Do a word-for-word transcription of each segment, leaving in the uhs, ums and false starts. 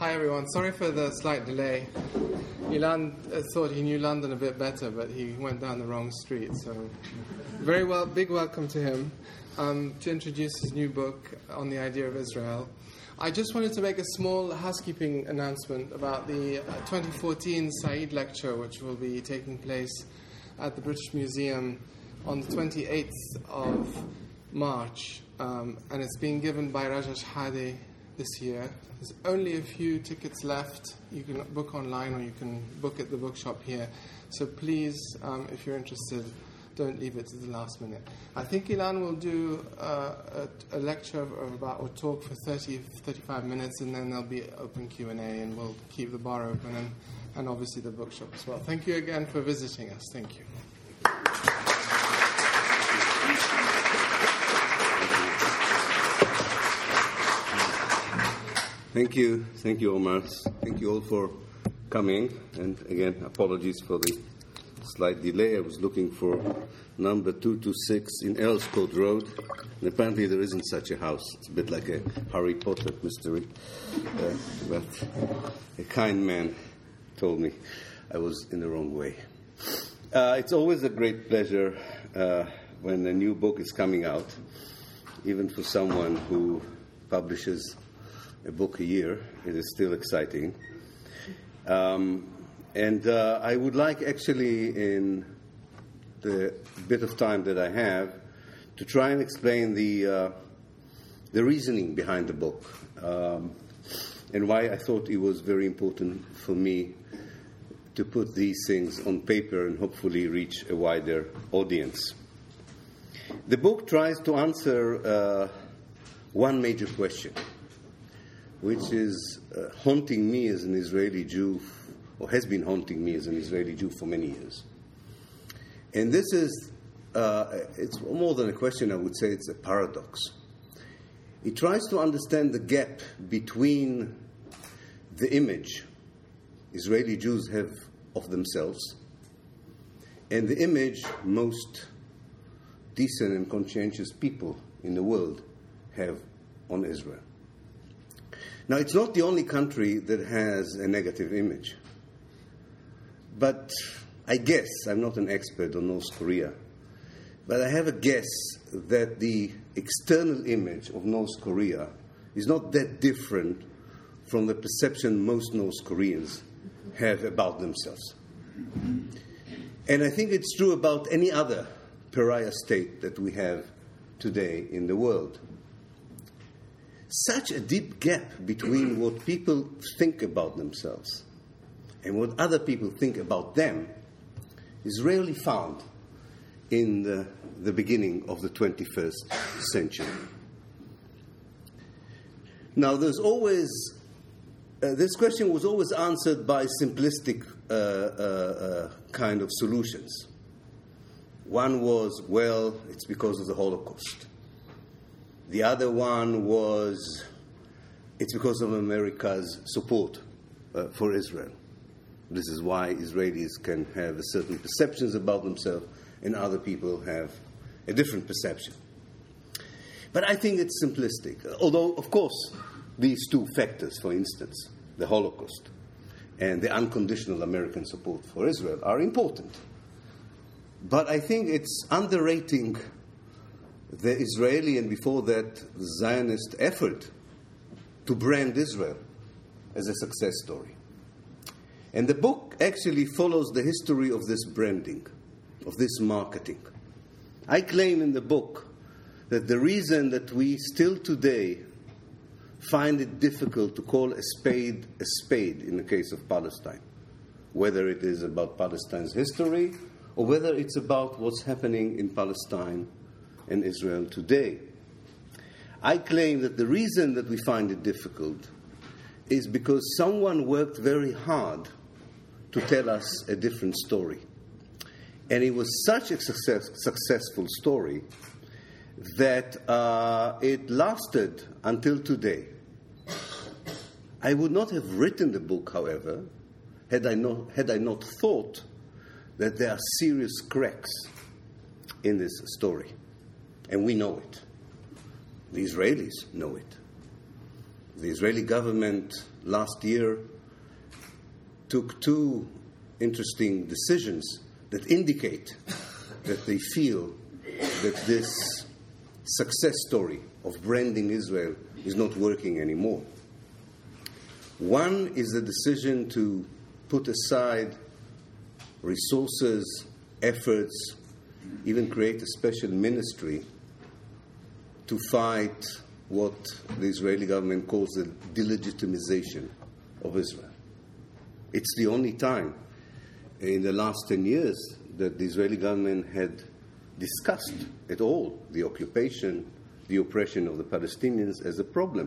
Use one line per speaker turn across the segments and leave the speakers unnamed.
Hi everyone, sorry for the slight delay. Ilan uh, thought he knew London a bit better, but he went down the wrong street, so very well, big welcome to him um, to introduce his new book on the idea of Israel. I just wanted to make a small housekeeping announcement about the uh, twenty fourteen Said Lecture, which will be taking place at the British Museum on the twenty-eighth of March, um, and it's being given by Raja Shehadeh this year. There's only a few tickets left. You can book online or you can book at the bookshop here. So please, um, if you're interested, don't leave it to the last minute. I think Ilan will do uh, a, a lecture of, of about, or talk for thirty, thirty-five minutes, and then there'll be open Q and A, and we'll keep the bar open, and, and obviously the bookshop as well. Thank you again for visiting us. Thank you.
Thank you. Thank you, Omar. Thank you all for coming. And again, apologies for the slight delay. I was looking for number two two six in Earlscourt Road. And apparently there isn't such a house. It's a bit like a Harry Potter mystery. Uh, but a kind man told me I was in the wrong way. Uh, it's always a great pleasure uh, when a new book is coming out, even for someone who publishes a book a year. It is still exciting. Um, and uh, I would like, actually, in the bit of time that I have, to try and explain the uh, the reasoning behind the book, um, and why I thought it was very important for me to put these things on paper and hopefully reach a wider audience. The book tries to answer uh, one major question, which is uh, haunting me as an Israeli Jew, or has been haunting me as an Israeli Jew for many years. And this is, uh, it's more than a question, I would say it's a paradox. It tries to understand the gap between the image Israeli Jews have of themselves and the image most decent and conscientious people in the world have on Israel. Now, it's not the only country that has a negative image. But I guess, I'm not an expert on North Korea, but I have a guess that the external image of North Korea is not that different from the perception most North Koreans have about themselves. And I think it's true about any other pariah state that we have today in the world. Such a deep gap between what people think about themselves and what other people think about them is rarely found in the, the beginning of the twenty-first century. Now, there's always, uh, this question was always answered by simplistic uh, uh, uh, kind of solutions. One was, well, it's because of the Holocaust. The other one was, it's because of America's support uh, for Israel. This is why Israelis can have certain perceptions about themselves and other people have a different perception. But I think it's simplistic. Although, of course, these two factors, for instance, the Holocaust and the unconditional American support for Israel, are important. But I think it's underrating the Israeli and before that the Zionist effort to brand Israel as a success story. And the book actually follows the history of this branding, of this marketing. I claim in the book that the reason that we still today find it difficult to call a spade a spade in the case of Palestine, whether it is about Palestine's history or whether it's about what's happening in Palestine and Israel today. I claim that the reason that we find it difficult is because someone worked very hard to tell us a different story. And it was such a success, successful story that uh, it lasted until today. I would not have written the book, however, had I not, had I not thought that there are serious cracks in this story. And we know it. The Israelis know it. the Israeli government last year took two interesting decisions that indicate that they feel that this success story of branding Israel is not working anymore. One is the decision to put aside resources, efforts, even create a special ministry to fight what the Israeli government calls the delegitimization of Israel. It's the only time in the last ten years that the Israeli government had discussed at all the occupation, the oppression of the Palestinians as a problem.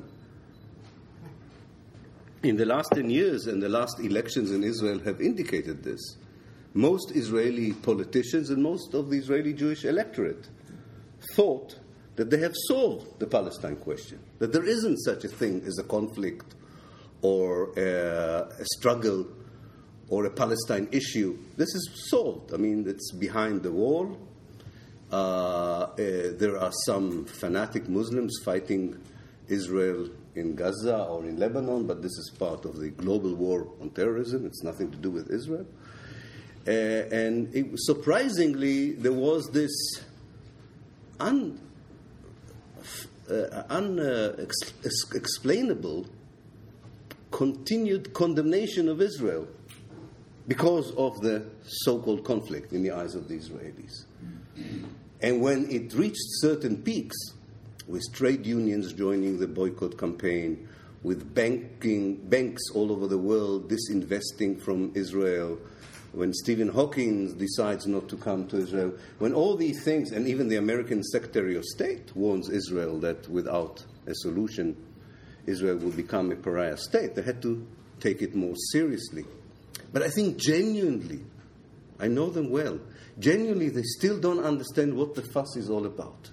In the last ten years, and the last elections in Israel have indicated this, most Israeli politicians and most of the Israeli Jewish electorate thought that they have solved the Palestine question, that there isn't such a thing as a conflict or a, a struggle or a Palestine issue. This is solved. I mean, it's behind the wall. Uh, uh, there are some fanatic Muslims fighting Israel in Gaza or in Lebanon, but this is part of the global war on terrorism. It's nothing to do with Israel. Uh, and it, surprisingly, there was this un, uh, unexplainable uh, continued condemnation of Israel because of the so-called conflict in the eyes of the Israelis. And when it reached certain peaks, with trade unions joining the boycott campaign, with banking banks all over the world disinvesting from Israel, when Stephen Hawking decides not to come to Israel, when all these things, and even the American Secretary of State warns Israel that without a solution, Israel will become a pariah state, they had to take it more seriously. But I think genuinely, I know them well, genuinely they still don't understand what the fuss is all about.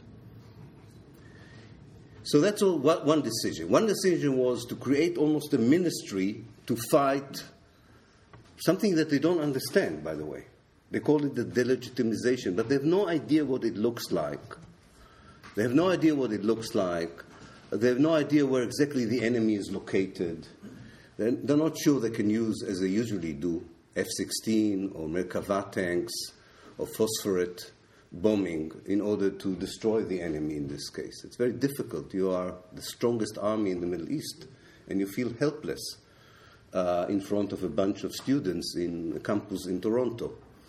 So that's all, one decision. One decision was to create almost a ministry to fight something that they don't understand, by the way. They call it the delegitimization, but they have no idea what it looks like. They have no idea what it looks like. They have no idea where exactly the enemy is located. They're, they're not sure they can use, as they usually do, F sixteen or Merkava tanks or phosphorate bombing in order to destroy the enemy in this case. It's very difficult. You are the strongest army in the Middle East, and you feel helpless uh, in front of a bunch of students in a campus in Toronto.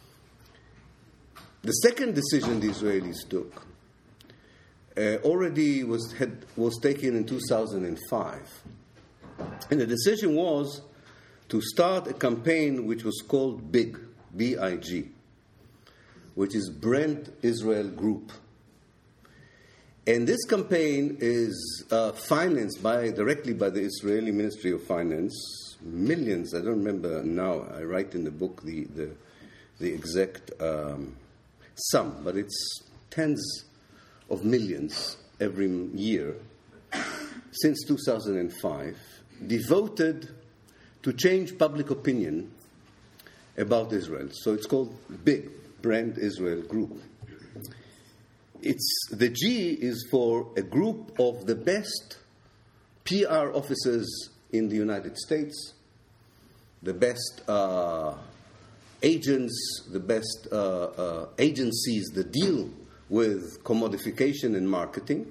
The second decision the Israelis took uh, already was, had, was taken in two thousand five. And the decision was to start a campaign which was called BIG, B I G, which is Brand Israel Group. And this campaign is uh, financed by directly by the Israeli Ministry of Finance. Millions, I don't remember now, I write in the book the, the, the exact um, sum, but it's tens of millions every year since two thousand five, devoted to change public opinion about Israel. So it's called BIG, Brand Israel Group. It's, the G is for a group of the best P R officers in the United States, the best uh, agents, the best uh, uh, agencies that deal with commodification and marketing.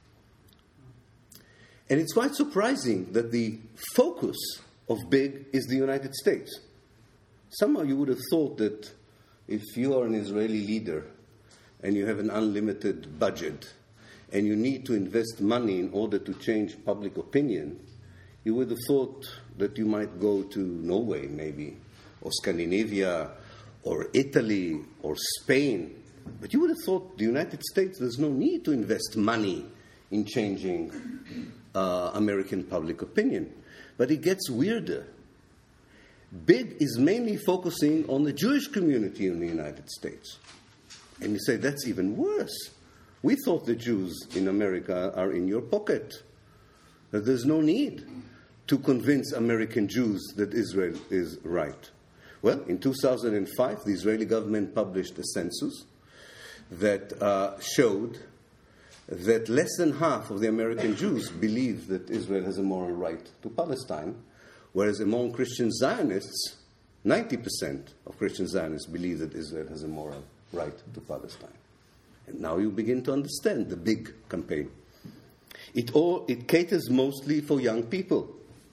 And it's quite surprising that the focus of BIG is the United States. Somehow you would have thought that if you are an Israeli leader and you have an unlimited budget and you need to invest money in order to change public opinion, you would have thought that you might go to Norway maybe, or Scandinavia, or Italy, or Spain. But you would have thought the United States, there's no need to invest money in changing uh, American public opinion. But it gets weirder. BIG is mainly focusing on the Jewish community in the United States. And you say, that's even worse. We thought the Jews in America are in your pocket, that there's no need to convince American Jews that Israel is right. Well, in two thousand five, the Israeli government published a census that uh, showed that less than half of the American Jews believe that Israel has a moral right to Palestine, whereas among Christian Zionists, ninety percent of Christian Zionists believe that Israel has a moral right to Palestine. And now you begin to understand the big campaign. It all it caters mostly for young people.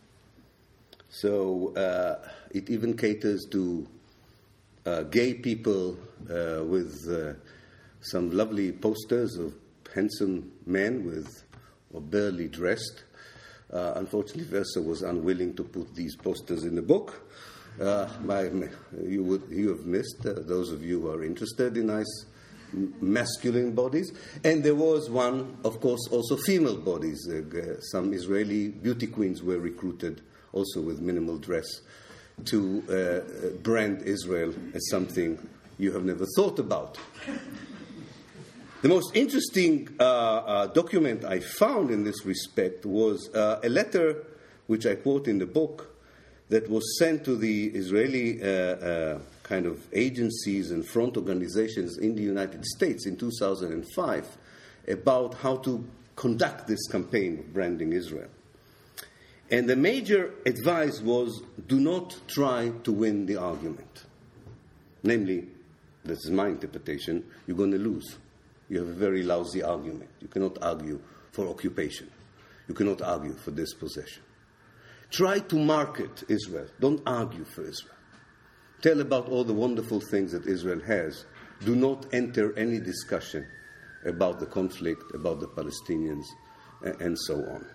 So uh, it even caters to uh, gay people uh, with uh, some lovely posters of handsome men with or barely dressed. Uh, unfortunately, Verso was unwilling to put these posters in the book. Uh, my, you would you have missed uh, those of you who are interested in nice masculine bodies. And there was one, of course, also female bodies. Uh, some Israeli beauty queens were recruited, also with minimal dress, to uh, brand Israel as something you have never thought about. The most interesting uh, uh, document I found in this respect was uh, a letter, which I quote in the book, that was sent to the Israeli uh, uh, kind of agencies and front organizations in the United States in two thousand five about how to conduct this campaign of branding Israel. And the major advice was, do not try to win the argument. Namely, this is my interpretation, you're going to lose. You have a very lousy argument. You cannot argue for occupation. You cannot argue for dispossession. Try to market Israel. Don't argue for Israel. Tell about all the wonderful things that Israel has. Do not enter any discussion about the conflict, about the Palestinians, and so on.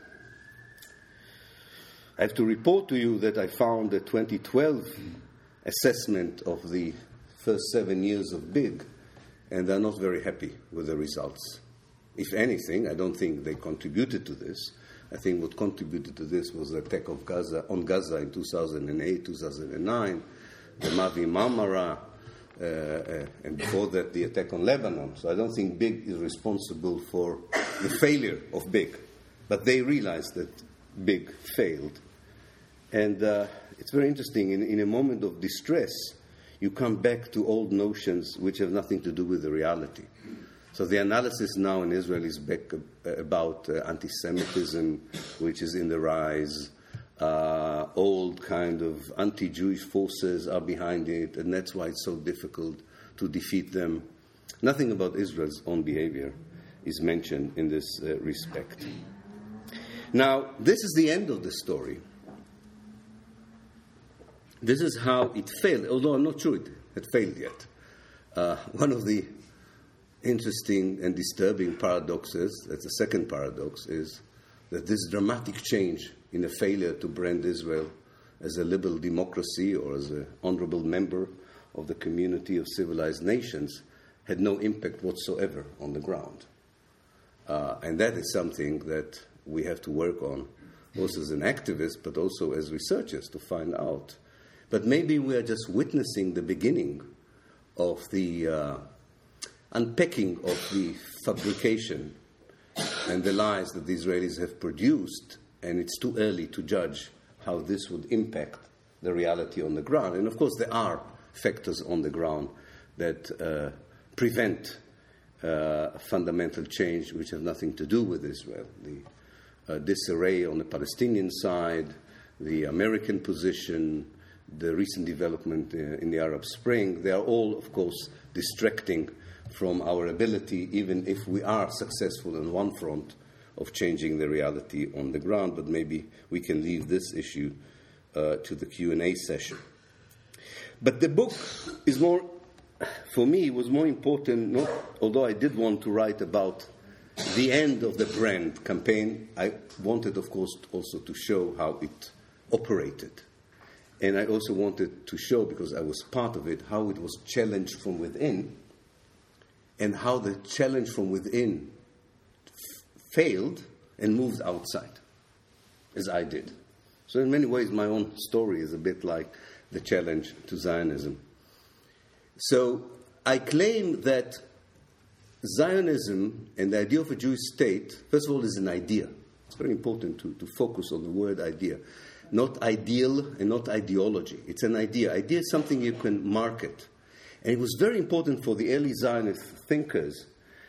I have to report to you that I found a twenty twelve assessment of the first seven years of BIG, and they're not very happy with the results. If anything, I don't think they contributed to this. I think what contributed to this was the attack of Gaza on Gaza in two thousand eight, two thousand nine, the Mavi Marmara, uh, uh, and before that the attack on Lebanon. So I don't think BIG is responsible for the failure of BIG, but they realized that BIG failed. And uh, it's very interesting. In, in a moment of distress, you come back to old notions which have nothing to do with the reality. So the analysis now in Israel is back about uh, anti-Semitism, which is in the rise. Uh, old kind of anti-Jewish forces are behind it, and that's why it's so difficult to defeat them. Nothing about Israel's own behavior is mentioned in this uh, respect. Now, this is the end of the story. This is how it failed, although I'm not sure it had failed yet. Uh, one of the interesting and disturbing paradoxes, that's the second paradox, is that this dramatic change in a failure to brand Israel as a liberal democracy or as an honorable member of the community of civilized nations had no impact whatsoever on the ground. Uh, and that is something that we have to work on, both as an activist but also as researchers, to find out. But maybe we are just witnessing the beginning of the uh, unpacking of the fabrication and the lies that the Israelis have produced, and it's too early to judge how this would impact the reality on the ground. And of course there are factors on the ground that uh, prevent uh, fundamental change which have nothing to do with Israel. The uh, disarray on the Palestinian side, the American position, the recent development uh, in the Arab Spring, they are all, of course, distracting from our ability, even if we are successful on one front, of changing the reality on the ground. But maybe we can leave this issue uh, to the Q and A session. But the book is more, for me, was more important, not, although I did want to write about the end of the brand campaign, I wanted, of course, also to show how it operated. And I also wanted to show, because I was part of it, how it was challenged from within, and how the challenge from within f- failed and moved outside, as I did. So in many ways, my own story is a bit like the challenge to Zionism. So I claim that Zionism and the idea of a Jewish state, first of all, is an idea. It's very important to, to focus on the word idea. Not ideal and not ideology. It's an idea. Idea is something you can market. And it was very important for the early Zionist thinkers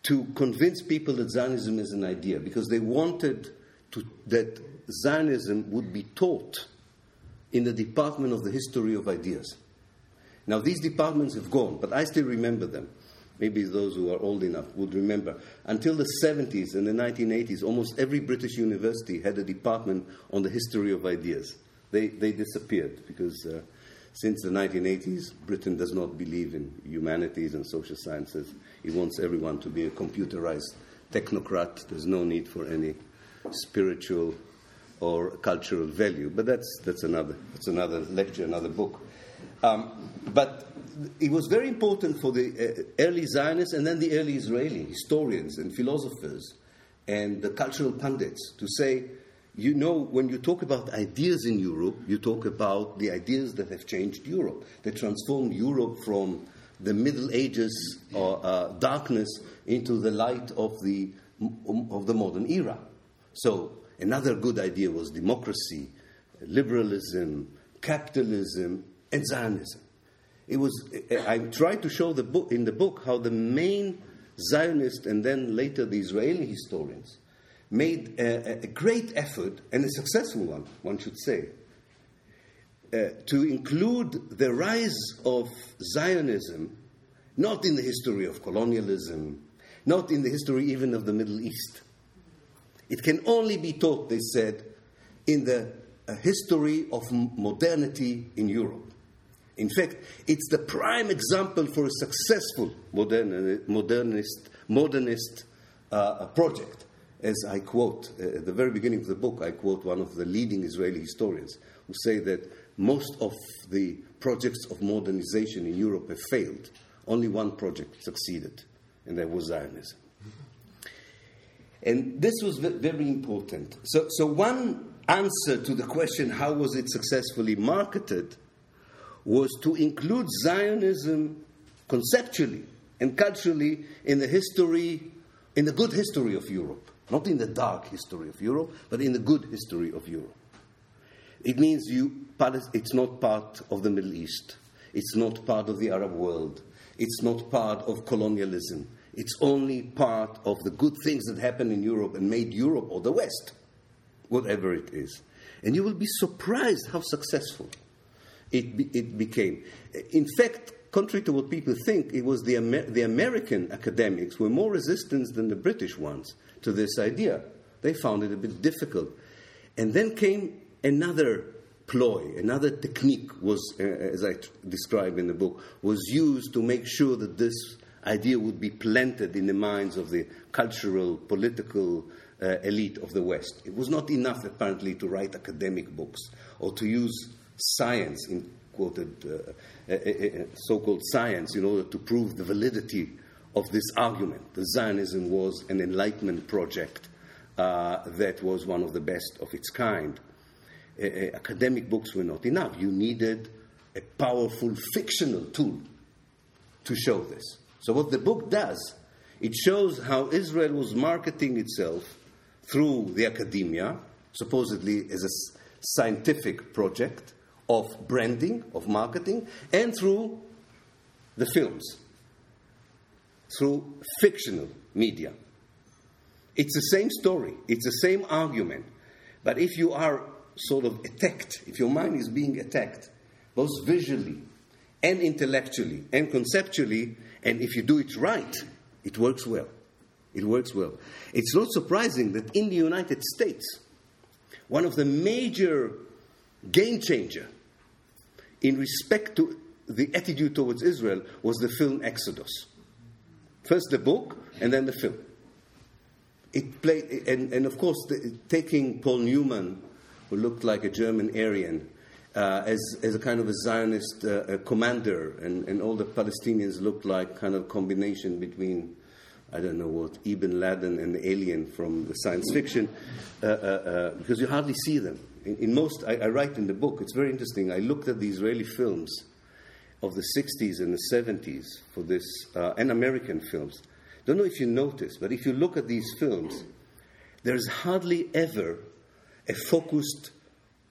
to convince people that Zionism is an idea, because they wanted to, that Zionism would be taught in the Department of the History of Ideas. Now, these departments have gone, but I still remember them. Maybe those who are old enough would remember. Until the seventies and the nineteen eighties, almost every British university had a department on the history of ideas. They, they disappeared because uh, since the nineteen eighties, Britain does not believe in humanities and social sciences. It wants everyone to be a computerized technocrat. There's no need for any spiritual or cultural value. But that's, that's, another, that's another lecture, another book. Um, but it was very important for the uh, early Zionists and then the early Israeli historians and philosophers and the cultural pundits to say, you know, when you talk about ideas in Europe, you talk about the ideas that have changed Europe, that transformed Europe from the Middle Ages or uh, darkness into the light of the, of the modern era. So another good idea was democracy, liberalism, capitalism, and Zionism. It was. I tried to show the book, in the book how the main Zionist and then later the Israeli historians made a, a great effort, and a successful one, one should say, uh, to include the rise of Zionism not in the history of colonialism, not in the history even of the Middle East. It can only be taught, they said, in the uh, history of m- modernity in Europe. In fact, it's the prime example for a successful modern, modernist, modernist uh, project. As I quote, uh, at the very beginning of the book, I quote one of the leading Israeli historians who say that most of the projects of modernization in Europe have failed. Only one project succeeded, and that was Zionism. And this was very important. So, so one answer to the question, how was it successfully marketed, was to include Zionism conceptually and culturally in the history, in the good history of Europe. Not in the dark history of Europe, but in the good history of Europe. It means you, it's not part of the Middle East. It's not part of the Arab world. It's not part of colonialism. It's only part of the good things that happened in Europe and made Europe, or the West, whatever it is. And you will be surprised how successful it, be, it became. In fact, contrary to what people think, it was the, Amer- the American academics were more resistant than the British ones to this idea. They found it a bit difficult. And then came another ploy, another technique was, uh, as I t- describe in the book, was used to make sure that this idea would be planted in the minds of the cultural, political uh, elite of the West. It was not enough, apparently, to write academic books or to use science, in quoted uh, uh, uh, so-called science, in order to prove the validity of this argument. The Zionism was an Enlightenment project uh, that was one of the best of its kind. Uh, academic books were not enough. You needed a powerful fictional tool to show this. So what the book does, it shows how Israel was marketing itself through the academia, supposedly as a scientific project of branding, of marketing, and through the films, through fictional media. It's the same story, it's the same argument, but if you are sort of attacked, if your mind is being attacked, both visually and intellectually and conceptually, and if you do it right, it works well. It works well. It's not surprising that in the United States, one of the major game changer in respect to the attitude towards Israel was the film Exodus. First the book, and then the film. It played, and, and of course, the, taking Paul Newman, who looked like a German Aryan, uh, as, as a kind of a Zionist uh, a commander, and, and all the Palestinians looked like kind of combination between, I don't know what, Ibn Laden and the alien from the science fiction, uh, uh, uh, because you hardly see them. In, in most, I, I write in the book, it's very interesting, I looked at the Israeli films of the sixties and the seventies for this, uh, and American films. Don't know if you notice, but if you look at these films, there's hardly ever a focused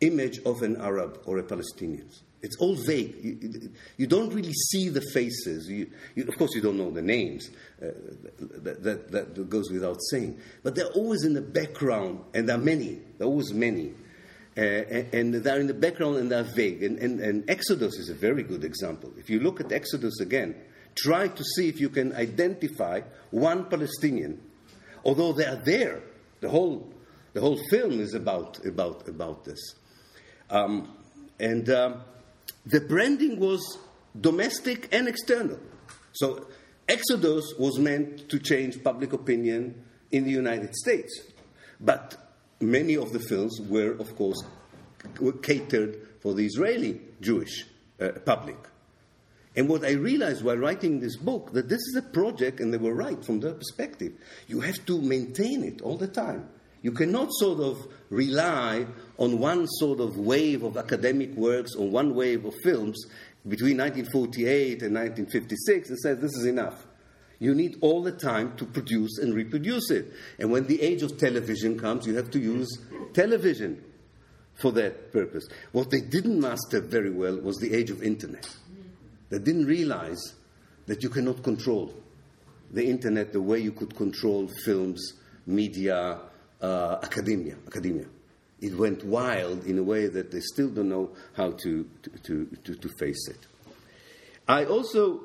image of an Arab or a Palestinian. It's all vague. You, you don't really see the faces. You, you, of course, you don't know the names. Uh, that, that, that goes without saying. But they're always in the background, and there are many. There are always many. Uh, and, and they're in the background, and they're vague. And, and, and Exodus is a very good example. If you look at Exodus again, try to see if you can identify one Palestinian, although they are there. The whole, the whole film is about, about, about this. Um, and... Um, The branding was domestic and external. So Exodus was meant to change public opinion in the United States. But many of the films were, of course, were catered for the Israeli Jewish uh, public. And what I realized while writing this book, that this is a project, and they were right from their perspective, you have to maintain it all the time. You cannot sort of rely on one sort of wave of academic works or one wave of films between nineteen forty-eight and nineteen fifty-six and say this is enough. You need all the time to produce and reproduce it. And when the age of television comes, you have to use television for that purpose. What they didn't master very well was the age of internet. They didn't realize that you cannot control the internet the way you could control films, media, Uh, academia, academia. It went wild in a way that they still don't know how to, to, to, to face it. I also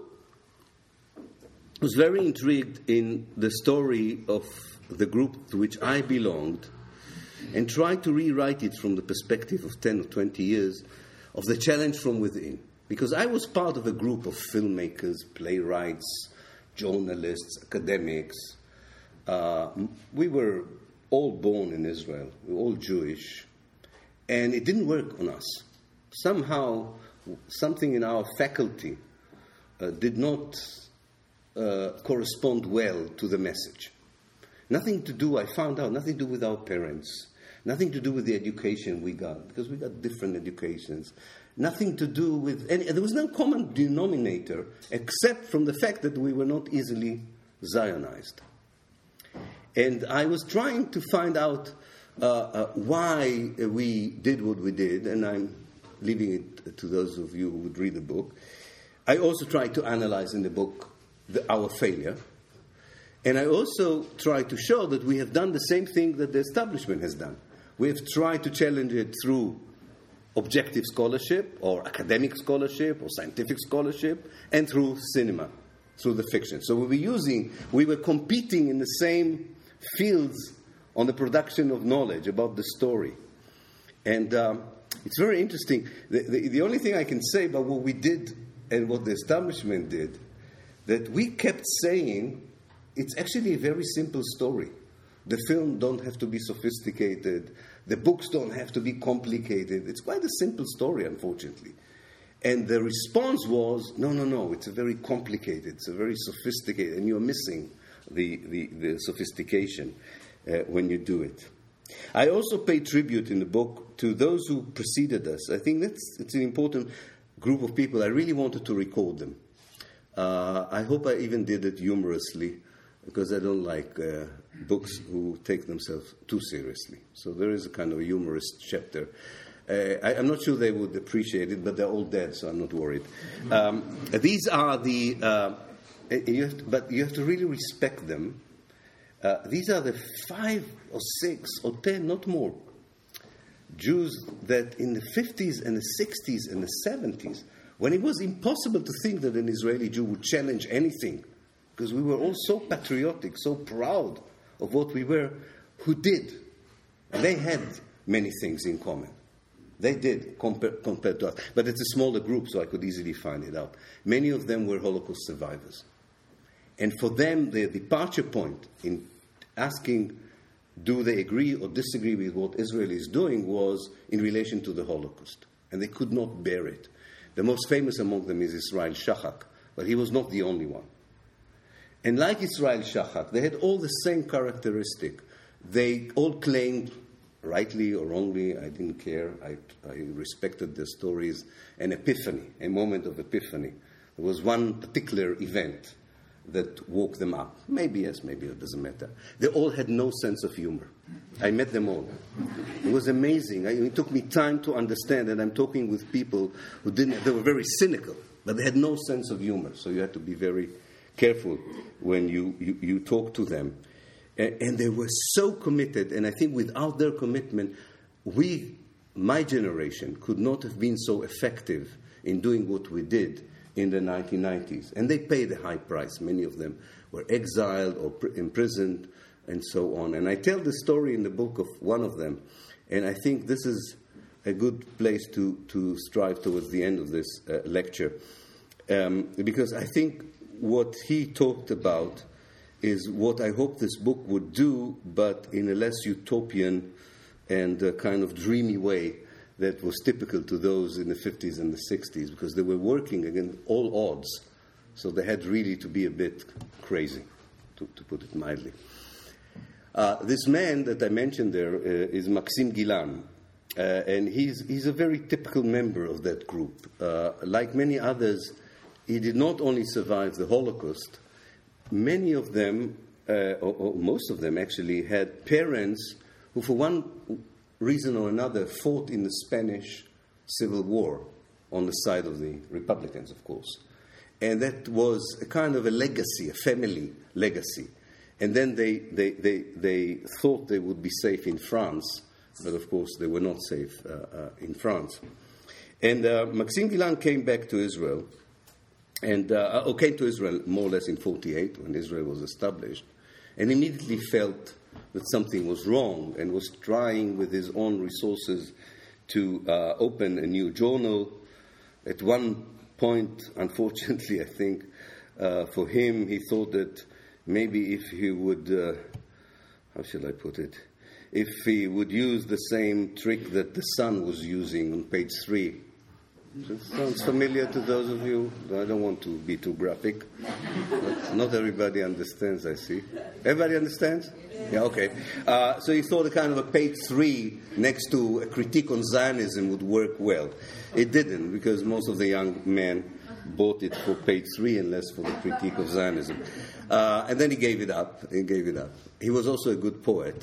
was very intrigued in the story of the group to which I belonged and tried to rewrite it from the perspective of ten or twenty years of the challenge from within. Because I was part of a group of filmmakers, playwrights, journalists, academics. Uh, we were all born in Israel. We were all Jewish. And it didn't work on us. Somehow, something in our faculty uh, did not uh, correspond well to the message. Nothing to do, I found out, nothing to do with our parents. Nothing to do with the education we got, because we got different educations. Nothing to do with any... There was no common denominator, except from the fact that we were not easily Zionized. And I was trying to find out uh, uh, why we did what we did, and I'm leaving it to those of you who would read the book. I also tried to analyze in the book the, our failure. And I also tried to show that we have done the same thing that the establishment has done. We have tried to challenge it through objective scholarship, or academic scholarship, or scientific scholarship, and through cinema, through the fiction. So we were using, we were competing in the same fields on the production of knowledge about the story. And um, it's very interesting. The, the, the only thing I can say about what we did and what the establishment did, that we kept saying, it's actually a very simple story. The film don't have to be sophisticated. The books don't have to be complicated. It's quite a simple story, unfortunately. And the response was, no, no, no, it's a very complicated, it's a very sophisticated, and you're missing the, the, the sophistication uh, when you do it. I also pay tribute in the book to those who preceded us. I think that's it's an important group of people. I really wanted to record them. Uh, I hope I even did it humorously, because I don't like uh, books who take themselves too seriously. So there is a kind of a humorous chapter. Uh, I, I'm not sure they would appreciate it, but they're all dead, so I'm not worried. Um, these are the... Uh, you have to, but you have to really respect them. Uh, these are the five or six or ten, not more, Jews that in the fifties and the sixties and the seventies, when it was impossible to think that an Israeli Jew would challenge anything, because we were all so patriotic, so proud of what we were, who did. And they had many things in common. They did, compared, compared to us. But it's a smaller group, so I could easily find it out. Many of them were Holocaust survivors. And for them, the departure point in asking, do they agree or disagree with what Israel is doing, was in relation to the Holocaust. And they could not bear it. The most famous among them is Israel Shachak, but he was not the only one. And like Israel Shachak, they had all the same characteristic. They all claimed, rightly or wrongly, I didn't care, I, I respected their stories, an epiphany, a moment of epiphany. There was one particular event that woke them up. Maybe yes, maybe it doesn't matter. They all had no sense of humor. I met them all. It was amazing. I, it took me time to understand that I'm talking with people who didn't, they were very cynical, but they had no sense of humor. So you had to be very careful when you, you, you talk to them. And, and they were so committed, and I think without their commitment, we, my generation, could not have been so effective in doing what we did in the nineteen nineties. And they paid a high price. Many of them were exiled or pr- imprisoned and so on. And I tell the story in the book of one of them. And I think this is a good place to, to strive towards the end of this uh, lecture. Um, because I think what he talked about is what I hope this book would do, but in a less utopian and uh, kind of dreamy way that was typical to those in the fifties and the sixties, because they were working against all odds. So they had really to be a bit crazy, to, to put it mildly. Uh, this man that I mentioned there uh, is Maxim Gilan, uh, and he's, he's a very typical member of that group. Uh, like many others, he did not only survive the Holocaust, many of them, uh, or, or most of them actually, had parents who for one reason or another fought in the Spanish Civil War on the side of the Republicans, of course. And that was a kind of a legacy, a family legacy. And then they, they, they, they thought they would be safe in France, but of course they were not safe uh, uh, in France. And uh, Maxim Gilan came back to Israel, and uh, or came to Israel more or less in forty-eight, when Israel was established, and immediately felt that something was wrong, and was trying with his own resources to uh, open a new journal. At one point, unfortunately, I think, uh, for him, he thought that maybe if he would, uh, how shall I put it, if he would use the same trick that the Sun was using on page three. It sounds familiar to those of you. I don't want to be too graphic, but not everybody understands, I see. Everybody understands? Yeah, okay. Uh, so he thought a kind of a page three next to a critique on Zionism would work well. It didn't, because most of the young men bought it for page three and less for the critique of Zionism. Uh, and then he gave it up. He gave it up. He was also a good poet.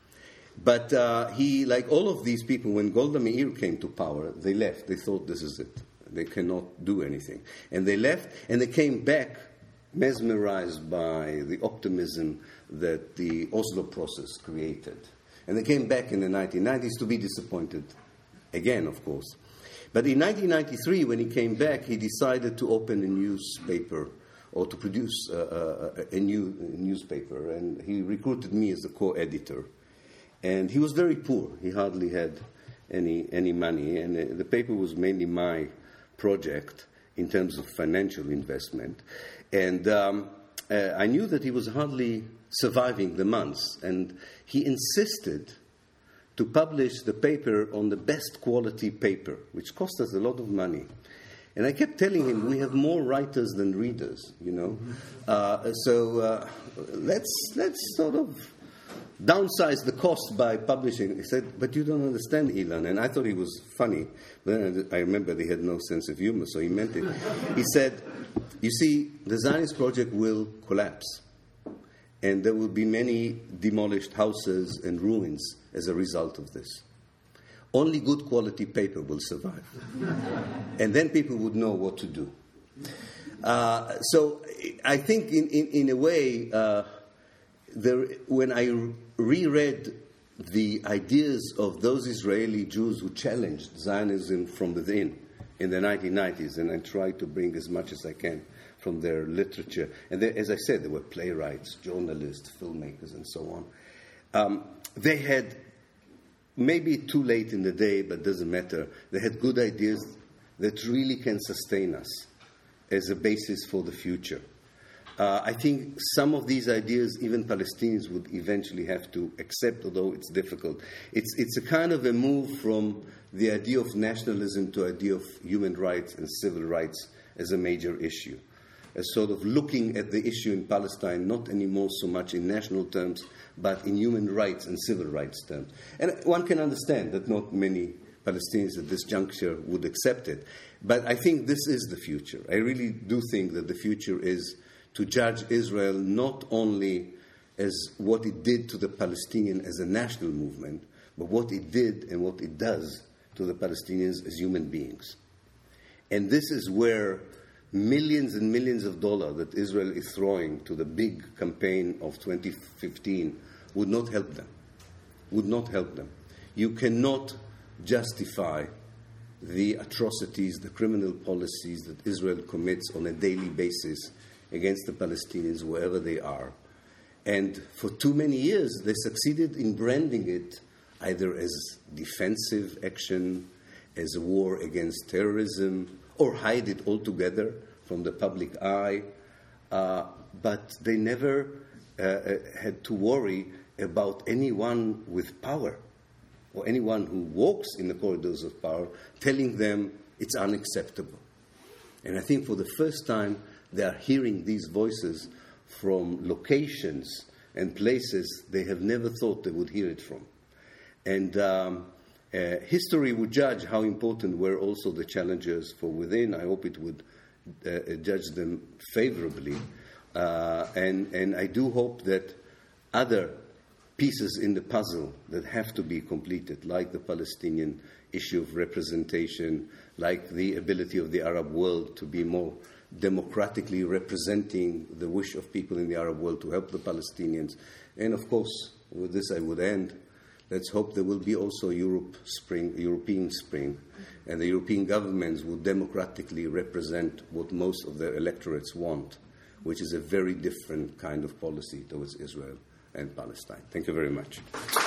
But uh, he, like all of these people, when Golda Meir came to power, they left. They thought, this is it. They cannot do anything. And they left, and they came back mesmerized by the optimism that the Oslo process created. And they came back in the nineteen nineties to be disappointed again, of course. But in nineteen ninety-three, when he came back, he decided to open a newspaper, or to produce uh, a, a new a newspaper. And he recruited me as a co-editor. And he was very poor. He hardly had any any money. And uh, the paper was mainly my project in terms of financial investment. And um, uh, I knew that he was hardly surviving the months. And he insisted to publish the paper on the best quality paper, which cost us a lot of money. And I kept telling him, we have more writers than readers, you know. Uh, so uh, let's let's sort of downsize the cost by publishing. He said, but you don't understand, Ilan. And I thought he was funny. Then I remember he had no sense of humor, so he meant it. He said, you see, the Zionist project will collapse. And there will be many demolished houses and ruins as a result of this. Only good quality paper will survive. And then people would know what to do. Uh, so I think in, in, in a way, uh, there, when I reread the ideas of those Israeli Jews who challenged Zionism from within in the nineteen nineties, and I tried to bring as much as I can from their literature. And they, as I said, there were playwrights, journalists, filmmakers, and so on. Um, they had, maybe too late in the day, but doesn't matter, they had good ideas that really can sustain us as a basis for the future. Uh, I think some of these ideas even Palestinians would eventually have to accept, although it's difficult. It's, it's a kind of a move from the idea of nationalism to the idea of human rights and civil rights as a major issue. As sort of looking at the issue in Palestine not anymore so much in national terms, but in human rights and civil rights terms. And one can understand that not many Palestinians at this juncture would accept it. But I think this is the future. I really do think that the future is to judge Israel not only as what it did to the Palestinian as a national movement, but what it did and what it does to the Palestinians as human beings. And this is where millions and millions of dollars that Israel is throwing to the big campaign of twenty fifteen would not help them. Would not help them. You cannot justify the atrocities, the criminal policies that Israel commits on a daily basis against the Palestinians wherever they are. And for too many years, they succeeded in branding it either as defensive action, as a war against terrorism, or hide it altogether from the public eye. Uh, but they never uh, had to worry about anyone with power or anyone who walks in the corridors of power telling them it's unacceptable. And I think for the first time, they are hearing these voices from locations and places they have never thought they would hear it from. And um, uh, history would judge how important were also the challenges for within. I hope it would uh, judge them favorably. Uh, and, and I do hope that other pieces in the puzzle that have to be completed, like the Palestinian issue of representation, like the ability of the Arab world to be more democratically representing the wish of people in the Arab world to help the Palestinians. And of course, with this I would end, let's hope there will be also Europe Spring, European Spring, and the European governments will democratically represent what most of their electorates want, which is a very different kind of policy towards Israel and Palestine. Thank you very much.